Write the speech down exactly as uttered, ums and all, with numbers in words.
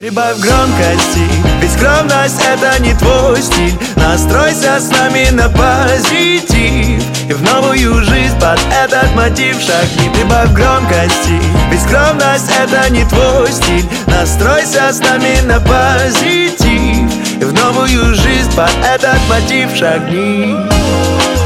Прибавь громкости, ведь скромность это не твой стиль. Настройся с нами на позитив и в новую жизнь под этот мотив шагни. Прибавь громкости, ведь скромность это не твой стиль. Настройся с нами на позитив и в новую жизнь под этот мотив шагни.